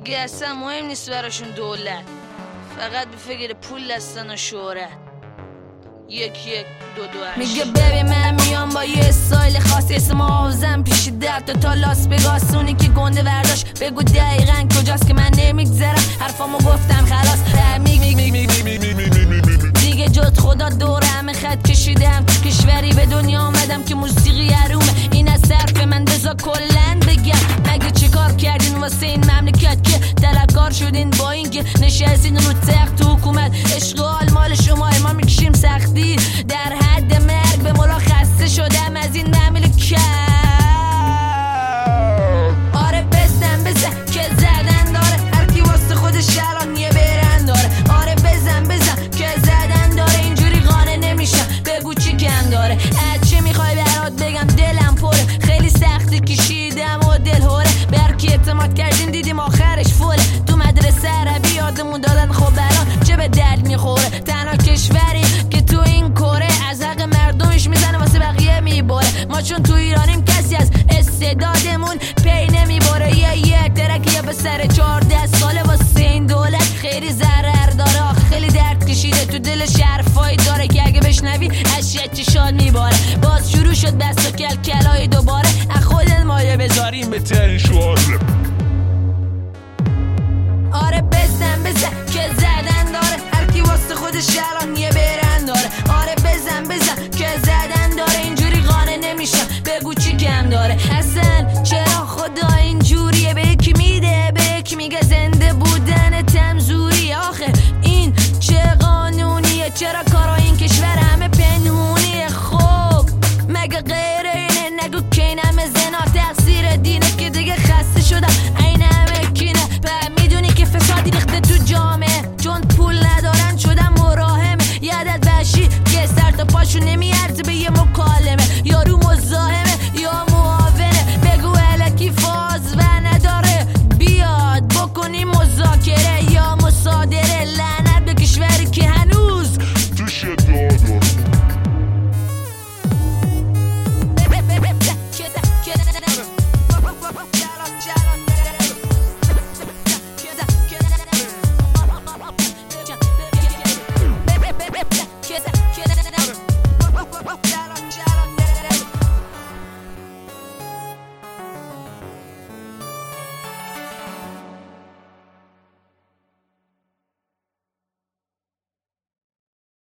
دیگه اصلا مهم نیست براشون دولت، فقط به فکر پول هستن و شهرت. 1 1 2 2 8 میگه ببین من میام با یه استایل خاصی، اسم آوزم پیش درد تا لاس وگاس. اونی که گنده ورداش بگو دقیقاً کجاست که من نمیگذرم، حرفامو گفتم خلاص. دیگه جد خدا دور همه خط کشیدم، کشوری به دنیا آمدم که موسیقی حرومه. این از صرف من بذار کلن بگم، مگه چی کار کردین واسه این مملکت که طلبکار شدین با این که نشستین رو تخت تو حکومت؟ اشغال مال شما، ما میکشیم سختی در حد مرگ. به مولا خسته شدم از این مملکت. آره بزن که زدن داره، هر کی واسه خودش الان یه برند داره. آره بزن که زدن داره، اینجوری قانع نمیشم بگو چی کم داره. از چی میخوای برات بگم دلم پره، خیلی سختی کشیدم و دل هوره. به هر کی اعتماد کردین دیدیم آخرش فوله. تو مدرسه عربی یادمون دادن، خب الان چه به درد میخوره؟ تنها کشوری که تو این کره از حق مردمش میزنه واسه بقیه میباره. ما چون تو ایرانیم کسی از استعدادمون پی نمیباره. یه ترکیه به سر 14 ساله واسه این دولت خیلی ضرر داره. آخه خیلی درد کشیده تو دل شرفایی داره که اگه بشنوی از چشات میباره. باز شروع شد بس و کلکلای دوباره، از خودت مایه بذاریم به ترین شعار. آره بزن که زدن داره، هر کی واسه خودش الان یه برند داره. آره بزن که زدن داره، اینجوری قانع نمیشم بگو چی کم داره. اصلا چرا خدا اینجوریه؟ به یکی میده به یکی میگه زنده بودن تمزوریه. آخه این چه قانونیه؟ چرا کارا این کشور همه پنهونیه؟ خب مگه غیر اینه؟ نگو که این همه زنا تقصیر دینه که دیگه خسته شدم این همه کینه. میدونی که فسادی ریخته تو جامعه، چون پول ندارن شدن مراهمه. یادت باشی که سر تا پاشو نمیارزه به یه مکالمه.